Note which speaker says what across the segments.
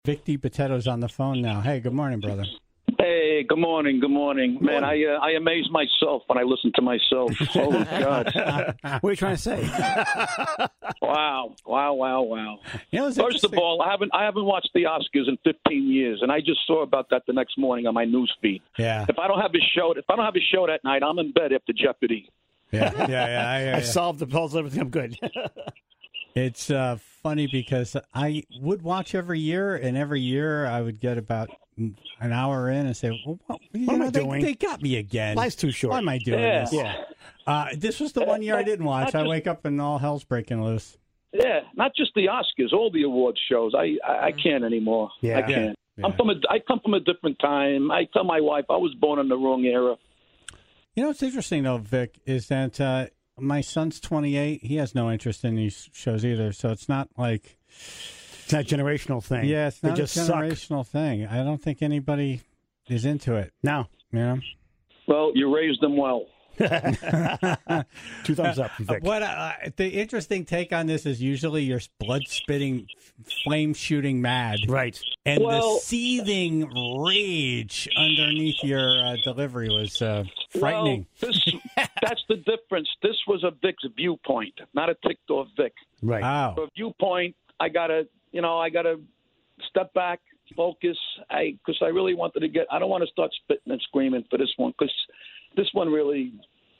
Speaker 1: Vic DiPotato's on the phone now. Hey, good morning, brother.
Speaker 2: Hey, good morning. Man, I amaze myself when I listen to myself. Holy God.
Speaker 1: What are you trying to say?
Speaker 2: Wow.
Speaker 1: You know,
Speaker 2: First of all, I haven't watched the Oscars in 15 years, and I just saw about that the next morning on my news feed.
Speaker 1: Yeah.
Speaker 2: If I don't have a show that night, I'm in bed after Jeopardy.
Speaker 1: Yeah.
Speaker 3: I solved the puzzle. Everything. I'm good.
Speaker 1: It's funny because I would watch every year, and every year I would get about an hour in and say, well, what
Speaker 3: am I doing?
Speaker 1: They got me again.
Speaker 3: Life's too short.
Speaker 1: Why am I doing this?
Speaker 3: Yeah.
Speaker 1: This was the one year I didn't watch. I wake up and all hell's breaking loose.
Speaker 2: Yeah, not just the Oscars, all the awards shows. I can't anymore.
Speaker 3: Yeah.
Speaker 2: I can't.
Speaker 1: Yeah.
Speaker 2: I come from a different time. I tell my wife I was born in the wrong era.
Speaker 1: You know what's interesting, though, Vic, is that my son's 28. He has no interest in these shows either, so it's not like...
Speaker 3: It's not a generational thing.
Speaker 1: Yeah, it's not
Speaker 3: they just
Speaker 1: a generational thing. I don't think anybody is into it.
Speaker 3: No.
Speaker 1: Yeah.
Speaker 2: Well, you raised them well.
Speaker 3: 2 thumbs up, Vic.
Speaker 1: The interesting take on this is usually you're blood-spitting, flame-shooting mad.
Speaker 3: Right.
Speaker 1: And the seething rage underneath your delivery was frightening.
Speaker 2: Well, that's the difference. This was a Vic's viewpoint, not a ticked-off Vic.
Speaker 3: Right.
Speaker 1: Wow.
Speaker 2: For a viewpoint, I gotta step back, focus. Because I really wanted to I don't want to start spitting and screaming for this one because this one really.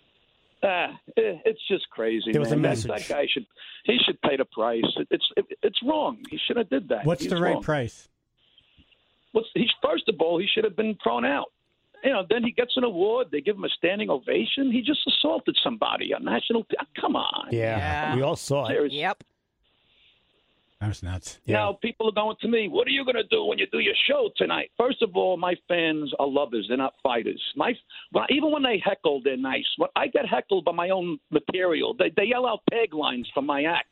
Speaker 2: It's just crazy.
Speaker 3: There was
Speaker 2: man.
Speaker 3: a message.
Speaker 2: That guy should pay the price. It's wrong. He should have did that.
Speaker 1: What's the right price?
Speaker 2: First of all, he should have been thrown out. Then he gets an award. They give him a standing ovation. He just assaulted somebody on national. Come on.
Speaker 3: Yeah. We all saw it.
Speaker 2: Seriously.
Speaker 4: Yep.
Speaker 1: That was nuts.
Speaker 3: Yeah.
Speaker 2: Now, people are going to me, what are you going to do when you do your show tonight? First of all, my fans are lovers. They're not fighters. Even when they heckle, they're nice. When I get heckled by my own material, they yell out taglines from my act.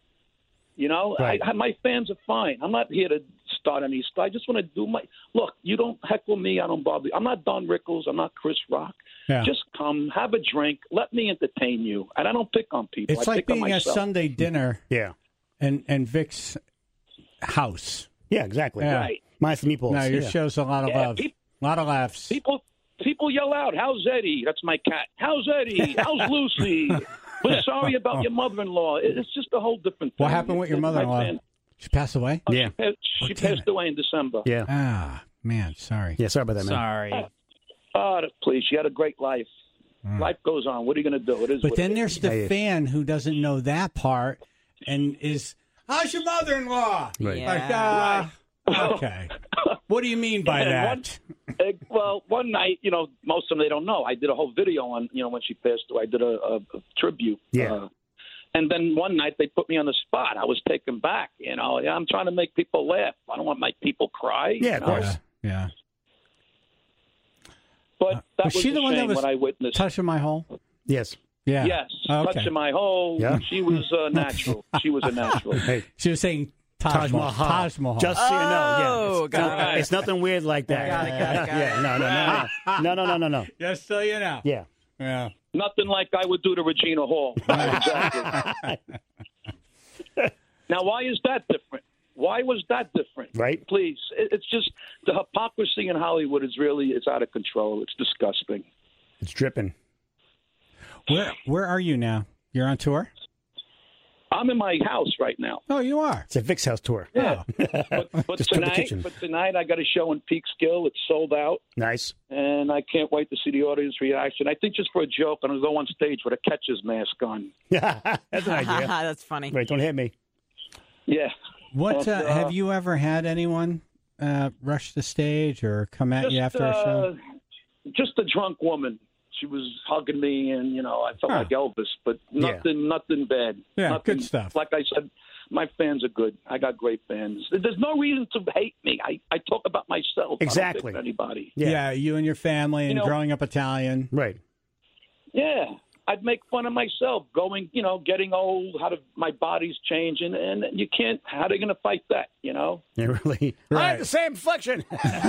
Speaker 3: Right.
Speaker 2: My fans are fine. I'm not here to start any stuff. I just want to do look, you don't heckle me. I don't bother you. I'm not Don Rickles. I'm not Chris Rock.
Speaker 1: Yeah.
Speaker 2: Just come, have a drink. Let me entertain you. And I don't pick on people.
Speaker 1: It's
Speaker 2: I
Speaker 1: like
Speaker 2: pick on
Speaker 1: being at
Speaker 2: myself.
Speaker 1: Sunday dinner
Speaker 3: Yeah.
Speaker 1: and Vic's house.
Speaker 3: Yeah, exactly.
Speaker 1: Yeah.
Speaker 2: Right.
Speaker 3: Minus the meatballs.
Speaker 1: No, your
Speaker 3: yeah.
Speaker 1: show's a lot of love. A lot of laughs.
Speaker 2: People yell out, how's Eddie? That's my cat. How's Eddie? How's Lucy? We're sorry about your mother-in-law. It's just a whole different thing.
Speaker 1: What happened with your mother-in-law? She passed away?
Speaker 3: Yeah.
Speaker 2: She passed away in December.
Speaker 3: Yeah.
Speaker 1: Ah, man, sorry.
Speaker 3: Yeah, sorry about that, man.
Speaker 4: Sorry.
Speaker 2: Oh, please. She had a great life. Life goes on. What are you going to do? It is.
Speaker 1: But
Speaker 2: what
Speaker 1: then
Speaker 2: it is.
Speaker 1: there's the fan who doesn't know that part and is, how's your mother-in-law?
Speaker 3: Right.
Speaker 4: Yeah.
Speaker 1: Like, okay. What do you mean by that?
Speaker 2: One night, most of them they don't know. I did a whole video on, when she passed away. I did a tribute.
Speaker 3: Yeah.
Speaker 2: And then one night they put me on the spot. I was taken back. I'm trying to make people laugh. I don't want my people cry.
Speaker 3: Yeah, of course.
Speaker 1: Yeah.
Speaker 2: But that was
Speaker 1: she the
Speaker 2: a
Speaker 1: one that
Speaker 2: shame
Speaker 1: was
Speaker 2: what I witnessed.
Speaker 1: touching my hole?
Speaker 3: Yes.
Speaker 1: Yeah.
Speaker 2: Yes,
Speaker 1: Oh, okay.
Speaker 2: touching my hole.
Speaker 3: Yeah.
Speaker 2: She was natural. She was a natural.
Speaker 3: Hey,
Speaker 1: She was saying
Speaker 3: Taj Mahal.
Speaker 1: Taj Mahal.
Speaker 3: Just so you know.
Speaker 4: Oh,
Speaker 3: Yeah.
Speaker 4: got it.
Speaker 3: It's nothing weird like that.
Speaker 4: Got it.
Speaker 3: Yeah. No.
Speaker 1: Just so you know.
Speaker 3: Yeah.
Speaker 1: Yeah.
Speaker 2: Nothing like I would do to Regina Hall. Exactly. Now, why is that different? Why was that different?
Speaker 3: Right.
Speaker 2: Please. It's just the hypocrisy in Hollywood it's out of control. It's disgusting.
Speaker 3: It's dripping.
Speaker 1: Where are you now? You're on tour?
Speaker 2: I'm in my house right now.
Speaker 1: Oh, you are.
Speaker 3: It's a Vic's house tour.
Speaker 2: Yeah.
Speaker 1: Oh.
Speaker 2: But
Speaker 3: Just cook the kitchen.
Speaker 2: tonight I got a show in Peekskill. It's sold out.
Speaker 3: Nice.
Speaker 2: And I can't wait to see the audience reaction. I think just for a joke, I'm going to go on stage with a catcher's mask on.
Speaker 3: That's an idea.
Speaker 4: That's funny.
Speaker 3: Right, don't hit me.
Speaker 2: Yeah.
Speaker 1: What have you ever had anyone rush the stage or come at you after a show?
Speaker 2: Just a drunk woman. She was hugging me, and I felt like Elvis, but nothing bad.
Speaker 1: Yeah,
Speaker 2: nothing,
Speaker 1: good stuff.
Speaker 2: Like I said, my fans are good. I got great fans. There's no reason to hate me. I talk about myself.
Speaker 3: Exactly.
Speaker 2: I don't pick anybody.
Speaker 1: Yeah, you and your family and growing up Italian.
Speaker 3: Right.
Speaker 2: Yeah. I'd make fun of myself getting old, my body's changing, and you can't, how are they going to fight that,
Speaker 3: Yeah, really.
Speaker 1: Right.
Speaker 3: I have the same inflection.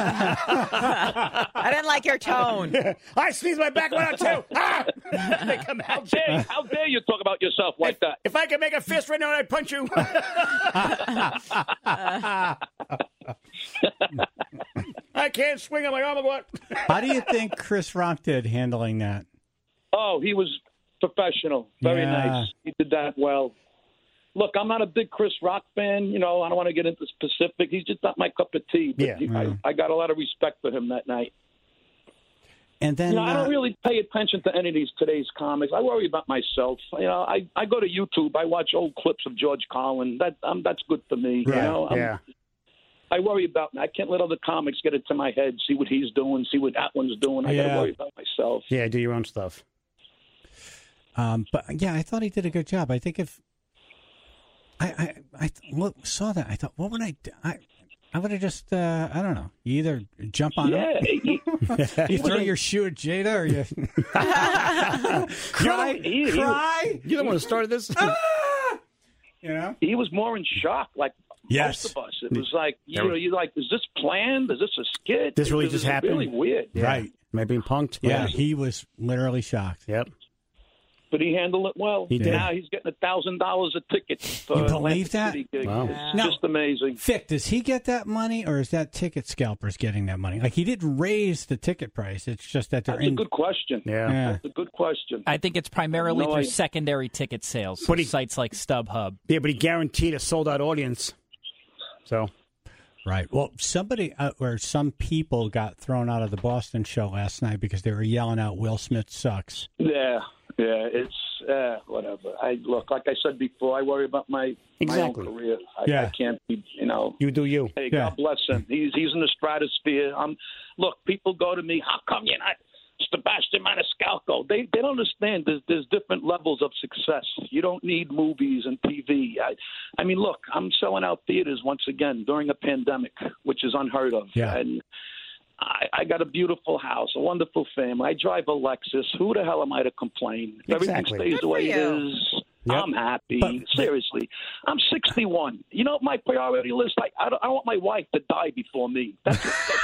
Speaker 4: I didn't like your tone.
Speaker 3: I sneeze my back one out too. Ah! They come out.
Speaker 2: How dare you talk about yourself like that?
Speaker 3: If I could make a fist right now, I'd punch you. I can't swing on my arm. What?
Speaker 1: How do you think Chris Rock did handling that?
Speaker 2: Oh, he was professional. Very
Speaker 1: Yeah.
Speaker 2: nice. He did that well. Look, I'm not a big Chris Rock fan. You know, I don't want to get into specific. He's just not my cup of tea. But I got a lot of respect for him that night.
Speaker 1: And then
Speaker 2: I don't really pay attention to any of these today's comics. I worry about myself. You know, I go to YouTube. I watch old clips of George Carlin. That's good for me.
Speaker 3: Right.
Speaker 2: You know, I worry about. I can't let other comics get into my head. See what he's doing. See what that one's doing. I got to worry about myself.
Speaker 3: Yeah, do your own stuff.
Speaker 1: But yeah, I thought he did a good job. I think if I saw that, I thought, what would I do? I would have just, I don't know. You either jump on him, you throw your shoe at Jada, or you cry.
Speaker 3: You don't want to start this.
Speaker 1: You know,
Speaker 2: he was more in shock, like most of us. It was like, you're like, is this planned? Is this a skit?
Speaker 3: This really just happened?
Speaker 2: Really weird.
Speaker 3: Yeah.
Speaker 1: Right?
Speaker 3: Am I being punked?
Speaker 1: Yeah, he was literally shocked.
Speaker 3: Yep.
Speaker 2: But he handled it well.
Speaker 3: He did.
Speaker 2: Now he's getting $1,000 a ticket. For
Speaker 1: You believe that?
Speaker 3: Wow.
Speaker 2: It's just amazing.
Speaker 1: Vic, does he get that money, or is that ticket scalpers getting that money? Like, he didn't raise the ticket price. It's just that they're
Speaker 2: That's a good question.
Speaker 3: Yeah.
Speaker 2: That's a good question.
Speaker 5: I think it's primarily
Speaker 2: No,
Speaker 5: through
Speaker 2: I-
Speaker 5: secondary ticket sales,
Speaker 3: But he-
Speaker 5: sites like StubHub.
Speaker 3: Yeah, but he guaranteed a sold-out audience. So,
Speaker 1: right. Well, somebody or some people got thrown out of the Boston show last night because they were yelling out "Will Smith sucks."
Speaker 2: Yeah, it's whatever. Look, like I said before, I worry about my
Speaker 3: Exactly.
Speaker 2: own career.
Speaker 1: Yeah.
Speaker 2: I can't be, you know.
Speaker 3: you do you.
Speaker 2: Hey,
Speaker 1: Yeah.
Speaker 2: God bless him. He's in the stratosphere. Look, people go to me. How come you're not Sebastian Maniscalco? They don't understand. There's different levels of success. You don't need movies and TV. I mean, look, I'm selling out theaters once again during a pandemic, which is unheard of.
Speaker 1: Yeah.
Speaker 2: And I got a beautiful house, a wonderful family. I drive a Lexus. Who the hell am I to complain? If
Speaker 3: Exactly.
Speaker 2: everything stays
Speaker 4: Good
Speaker 2: the way
Speaker 4: for
Speaker 2: it
Speaker 4: you.
Speaker 2: is,
Speaker 3: Yep.
Speaker 2: I'm happy.
Speaker 1: But-
Speaker 2: Seriously. I'm 61. You know, my priority list, I don't want my wife to die before me. That's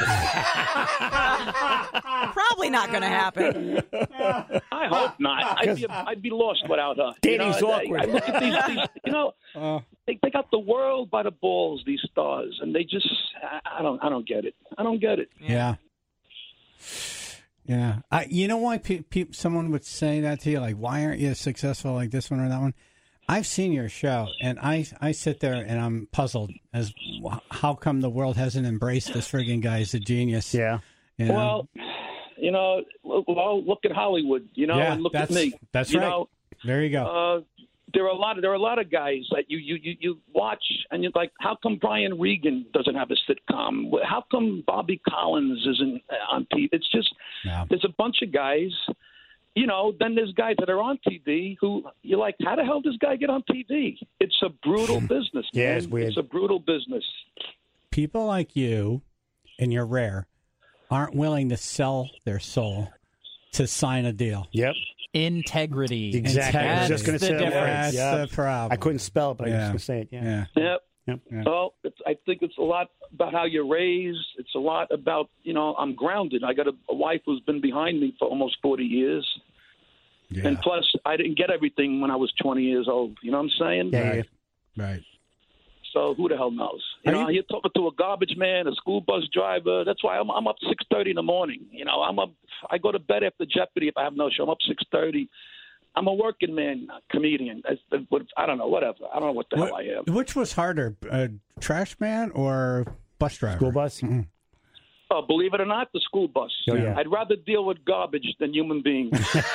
Speaker 4: Probably not going to happen.
Speaker 2: I hope not. I'd be lost without her.
Speaker 3: Dating's
Speaker 2: you know,
Speaker 3: awkward.
Speaker 2: I look at these you know, they got the world by the balls, these stars, and they just, I don't get it. I don't get it.
Speaker 1: Yeah. Yeah. You know why someone would say that to you? Like, why aren't you successful like this one or that one? I've seen your show, and I sit there and I'm puzzled as how come the world hasn't embraced this friggin' guy as a genius.
Speaker 3: Yeah.
Speaker 1: You know?
Speaker 2: Well, you know, look at Hollywood, you know, and look at me.
Speaker 1: That's
Speaker 2: you
Speaker 1: right.
Speaker 2: know,
Speaker 1: there you go.
Speaker 2: there are a lot of guys that you watch and you're like, how come Brian Regan doesn't have a sitcom? How come Bobby Collins isn't on TV? It's just there's a bunch of guys. You know, then there's guys that are on TV who you're like, how the hell does this guy get on TV? It's a brutal business.
Speaker 3: Yeah,
Speaker 2: man.
Speaker 3: it's weird.
Speaker 2: It's a brutal business.
Speaker 1: People like you, and you're rare, aren't willing to sell their soul to sign a deal.
Speaker 3: Yep.
Speaker 5: Integrity.
Speaker 3: Exactly. I was
Speaker 1: Integrity.
Speaker 3: just going to
Speaker 5: That's
Speaker 3: say
Speaker 5: the
Speaker 3: that word.
Speaker 1: That's
Speaker 3: Yeah.
Speaker 1: the problem.
Speaker 3: I couldn't spell it, but I was
Speaker 1: Yeah.
Speaker 3: just going to say it. Yeah.
Speaker 1: Yeah.
Speaker 2: Yep.
Speaker 1: Yeah.
Speaker 2: Well, I think it's a lot about how you're raised. It's a lot about, you know, I'm grounded. I got a wife who's been behind me for almost 40 years.
Speaker 1: Yeah.
Speaker 2: And plus, I didn't get everything when I was 20 years old. You know what I'm saying?
Speaker 3: Yeah.
Speaker 1: Right. Right.
Speaker 2: So who the hell knows? You know, you're talking to a garbage man, a school bus driver. That's why I'm up 6:30 in the morning. You know, I go to bed after Jeopardy if I have no show. I'm up 6:30. I'm a working man, comedian. I don't know, whatever. I don't know what the hell I am.
Speaker 1: Which was harder, trash man or bus driver?
Speaker 3: School bus?
Speaker 1: Mm-hmm.
Speaker 2: Oh, believe it or not, the school bus.
Speaker 3: Oh, yeah.
Speaker 2: I'd rather deal with garbage than human beings.
Speaker 3: This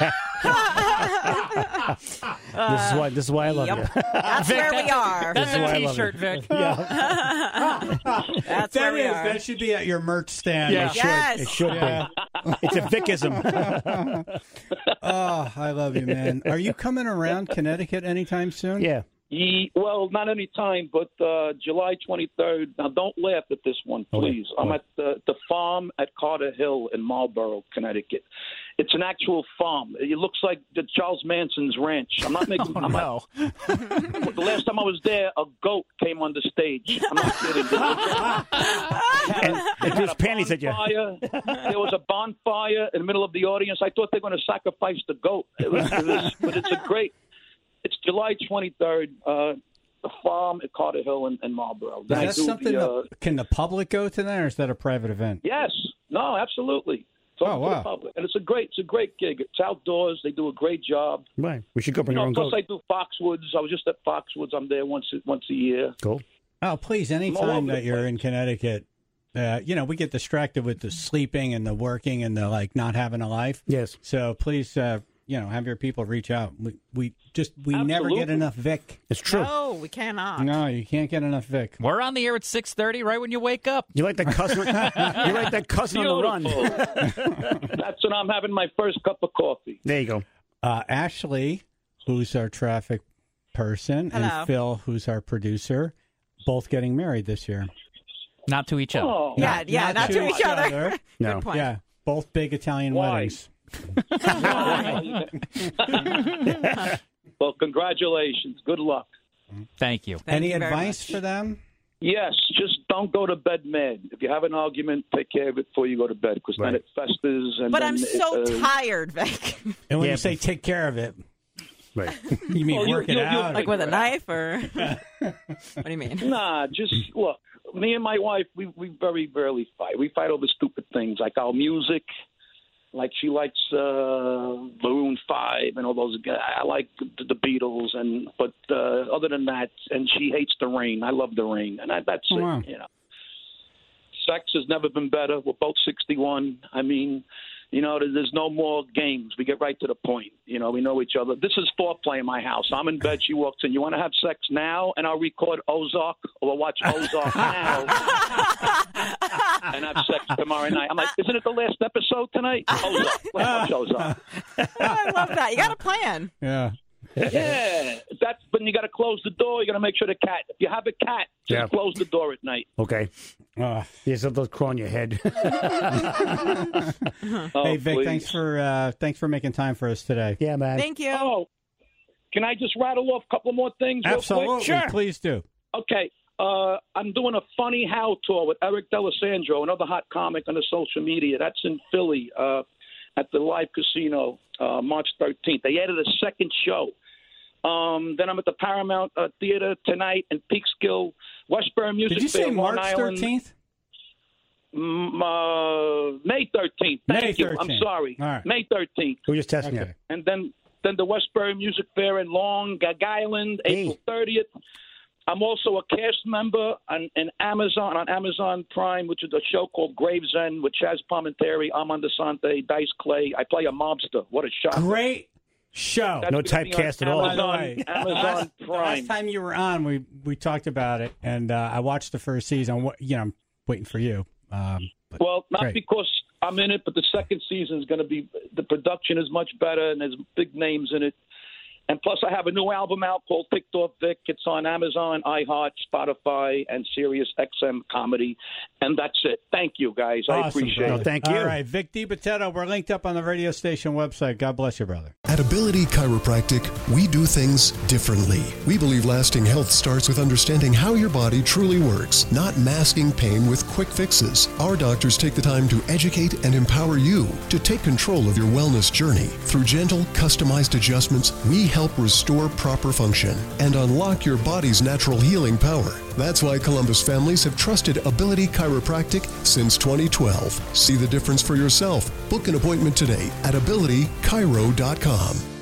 Speaker 3: is why I love
Speaker 4: Yep.
Speaker 3: you.
Speaker 4: That's where we are.
Speaker 5: That's
Speaker 3: why I
Speaker 5: a
Speaker 3: love
Speaker 5: T-shirt,
Speaker 3: it.
Speaker 5: Vic.
Speaker 4: That's where
Speaker 1: That
Speaker 4: we
Speaker 1: is.
Speaker 4: are.
Speaker 1: That should be at your merch stand.
Speaker 5: Yeah.
Speaker 4: Yes.
Speaker 3: It should be. It's a Vicism.
Speaker 1: Oh, I love you, man. Are you coming around Connecticut anytime soon?
Speaker 3: Yeah.
Speaker 2: Well, not any time, but July 23rd. Now, don't laugh at this one, please. I'm at the farm at Carter Hill in Marlborough, Connecticut. It's an actual farm. It looks like the Charles Manson's ranch. I'm not making.
Speaker 5: No.
Speaker 2: The last time I was there, a goat came on the stage. I'm not kidding.
Speaker 3: And threw his panties at you.
Speaker 2: There was a bonfire in the middle of the audience. I thought they were going to sacrifice the goat. But it's a great. It's July 23rd. the farm at Carter Hill and Marlboro.
Speaker 1: Is
Speaker 2: Then I
Speaker 1: that
Speaker 2: do
Speaker 1: something
Speaker 2: the,
Speaker 1: can the public go to that, or is that a private event?
Speaker 2: yes, no, absolutely. It's open to
Speaker 1: wow.
Speaker 2: the public, and it's a great gig. It's outdoors. They do a great job.
Speaker 6: Right. We should go bring our own
Speaker 2: Plus,
Speaker 6: goat.
Speaker 2: I do Foxwoods. I was just at Foxwoods. I'm there once a year.
Speaker 6: Cool.
Speaker 1: Oh, please,
Speaker 2: all
Speaker 1: anytime
Speaker 2: over the
Speaker 1: that you're
Speaker 2: place.
Speaker 1: in Connecticut, we get distracted with the sleeping and the working and the not having a life.
Speaker 6: Yes.
Speaker 1: So please, have your people reach out. We never get
Speaker 2: Absolutely.
Speaker 1: enough Vic.
Speaker 6: It's true.
Speaker 4: No, we cannot.
Speaker 1: No, you can't get enough Vic.
Speaker 5: We're on the air at 6:30, right when you wake up.
Speaker 6: You like that cousin? You like that cousin on the run?
Speaker 2: Beautiful. That's when I'm having my first cup of coffee.
Speaker 6: There you go.
Speaker 1: Ashley, who's our traffic person,
Speaker 4: Hello.
Speaker 1: and Phil, who's our producer, both getting married this year.
Speaker 5: Not to each other.
Speaker 2: Oh,
Speaker 4: Yeah, not to each other.
Speaker 6: No.
Speaker 4: Good point.
Speaker 1: Yeah, both big Italian
Speaker 2: Why?
Speaker 1: weddings.
Speaker 2: well, congratulations. Good luck.
Speaker 5: Thank you.
Speaker 4: Thank
Speaker 1: Any
Speaker 4: you very
Speaker 1: advice
Speaker 4: much.
Speaker 1: for them?
Speaker 2: Yes, just don't go to bed mad. If you have an argument, take care of it before you go to bed, because then
Speaker 6: Right.
Speaker 2: it festers. And
Speaker 4: But
Speaker 2: then
Speaker 4: I'm so
Speaker 2: it,
Speaker 4: tired, Vic.
Speaker 1: And when
Speaker 6: Yeah,
Speaker 1: you say take care of it,
Speaker 6: Right.
Speaker 1: you mean
Speaker 2: Well,
Speaker 1: work it
Speaker 2: you-
Speaker 1: out?
Speaker 4: Like with a knife, or what do you mean?
Speaker 2: Nah, just look. Me and my wife, we very rarely fight. We fight over stupid things like our music. Like she likes Maroon 5 and all those. I like the Beatles, but other than that, and she hates the rain. I love the rain, and that's
Speaker 1: Oh, wow.
Speaker 2: it. Sex has never been better. We're both 61. I mean, there's no more games. We get right to the point. We know each other. This is foreplay in my house. I'm in bed. She walks in. You want to have sex now? And I'll record Ozark, or we'll watch Ozark now and have sex tomorrow night. I'm like, isn't it the last episode tonight? Ozark. Let's watch Ozark.
Speaker 4: Oh, I love that. You got a plan.
Speaker 1: Yeah.
Speaker 2: Yeah. But you got to close the door. You got to make sure the cat. If you have a cat, just
Speaker 6: Yeah.
Speaker 2: close the door at night.
Speaker 6: Okay.
Speaker 1: Uh,
Speaker 6: Yes, they'll crawl on your head.
Speaker 2: Oh,
Speaker 1: hey, Vic,
Speaker 2: please.
Speaker 1: thanks for making time for us today.
Speaker 6: Yeah, man.
Speaker 4: Thank you.
Speaker 2: Oh, can I just rattle off a couple more things real
Speaker 1: Absolutely,
Speaker 2: quick?
Speaker 1: please do.
Speaker 2: Okay. I'm doing a Funny How tour with Eric D'Alessandro, another hot comic on the social media. That's in Philly at the Live Casino, March 13th. They added a second show. Then I'm at the Paramount Theater tonight in Peekskill, Westboro Music
Speaker 1: Did you say
Speaker 2: Fair, Long
Speaker 1: March
Speaker 2: Island.
Speaker 1: 13th?
Speaker 2: May 13th.
Speaker 1: May
Speaker 2: Thank you.
Speaker 1: 13th.
Speaker 2: I'm sorry.
Speaker 1: All right.
Speaker 2: May 13th.
Speaker 6: We're just testing
Speaker 1: Okay.
Speaker 2: And then the Westboro Music Fair in Long Island,
Speaker 6: Hey.
Speaker 2: April 30th. I'm also a cast member on Amazon Prime, which is a show called Gravesend with Chaz Palminteri, Armando Sante, Dice Clay. I play a mobster. What a shock!
Speaker 1: Great show.
Speaker 2: That's
Speaker 6: No
Speaker 2: gonna be on
Speaker 6: typecast at all.
Speaker 1: By the
Speaker 2: Amazon,
Speaker 1: way,
Speaker 2: Amazon
Speaker 1: the
Speaker 2: Prime.
Speaker 1: last time you were on, we talked about it, and I watched the first season. I'm waiting for you. But
Speaker 2: Well, not
Speaker 1: great.
Speaker 2: because I'm in it, but the second season is going to be, the production is much better and there's big names in it. And plus, I have a new album out called Ticked Off Vic. It's on Amazon, iHeart, Spotify, and Sirius XM Comedy. And that's it. Thank you, guys. I
Speaker 1: Awesome,
Speaker 2: appreciate
Speaker 1: brother.
Speaker 2: it.
Speaker 6: thank you.
Speaker 1: All right, Vic DiBattista, we're linked up on the radio station website. God bless you, brother.
Speaker 7: At Ability Chiropractic, we do things differently. We believe lasting health starts with understanding how your body truly works, not masking pain with quick fixes. Our doctors take the time to educate and empower you to take control of your wellness journey. Through gentle, customized adjustments, we help restore proper function and unlock your body's natural healing power. That's why Columbus families have trusted Ability Chiropractic since 2012. See the difference for yourself. Book an appointment today at abilitychiro.com.